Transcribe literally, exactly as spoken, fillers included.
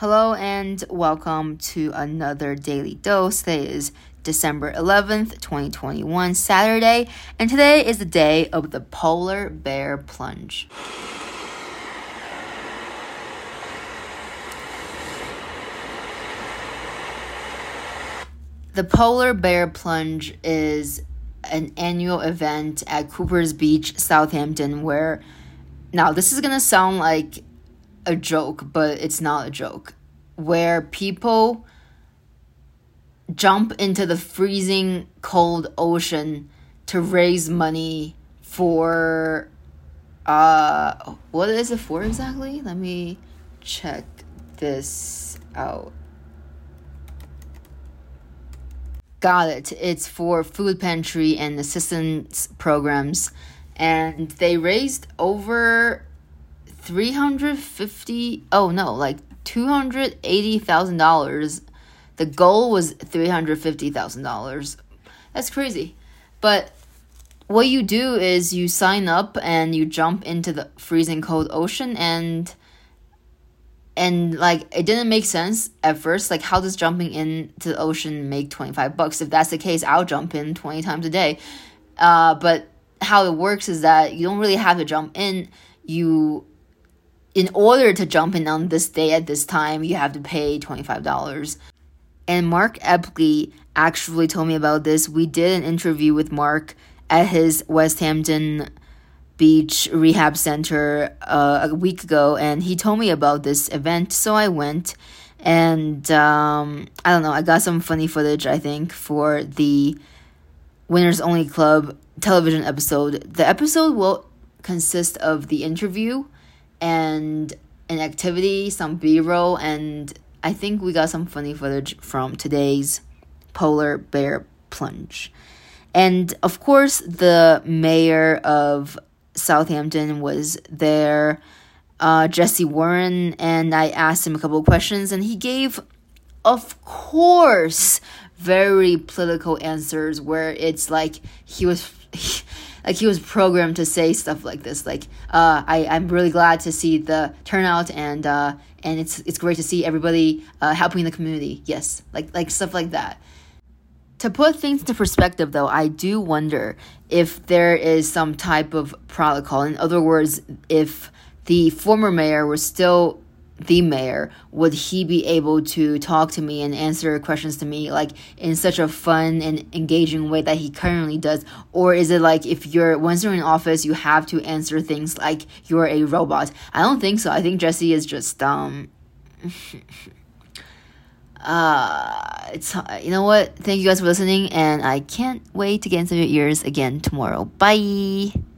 Hello and welcome to another Daily Dose. Today is December eleventh, twenty twenty-one, Saturday, and today is the day of the polar bear plunge. The polar bear plunge is an annual event at Coopers Beach, Southampton, where, now this is going to sound like a joke, but it's not a joke, where people jump into the freezing cold ocean to raise money for, uh, what is it for exactly? Let me check this out. Got it. It's for food pantry and assistance programs, and they raised over three hundred fifty oh no like two hundred eighty thousand dollars. The goal was three hundred fifty thousand dollars. That's crazy. But what you do is you sign up and you jump into the freezing cold ocean, and and like it didn't make sense at first. Like, how does jumping into the ocean make twenty-five bucks? If that's the case, I'll jump in twenty times a day. Uh but how it works is that you don't really have to jump in. You In order to jump in on this day at this time, you have to pay twenty-five dollars. And Mark Epley actually told me about this. We did an interview with Mark at his West Hampton Beach Rehab Center uh, a week ago, and he told me about this event, so I went. And um, I don't know, I got some funny footage, I think, for the Winners Only Club television episode. The episode will consist of the interview and an activity, some B-roll, and I think we got some funny footage from today's polar bear plunge. And of course, the mayor of Southampton was there, uh, Jesse Warren, and I asked him a couple of questions, and he gave, of course, very political answers where it's like he was... Like, he was programmed to say stuff like this, like, uh, I, I'm really glad to see the turnout, and uh, and it's it's great to see everybody uh, helping the community. Yes, like like stuff like that. To put things into perspective, though, I do wonder if there is some type of protocol. In other words, if the former mayor was still the mayor, would he be able to talk to me and answer questions to me like in such a fun and engaging way that he currently does? Or is it like if you're once you're in office, you have to answer things like you're a robot? I don't think so. I think Jesse is just um uh it's you know what? Thank you guys for listening, and I can't wait to get into your ears again tomorrow. Bye.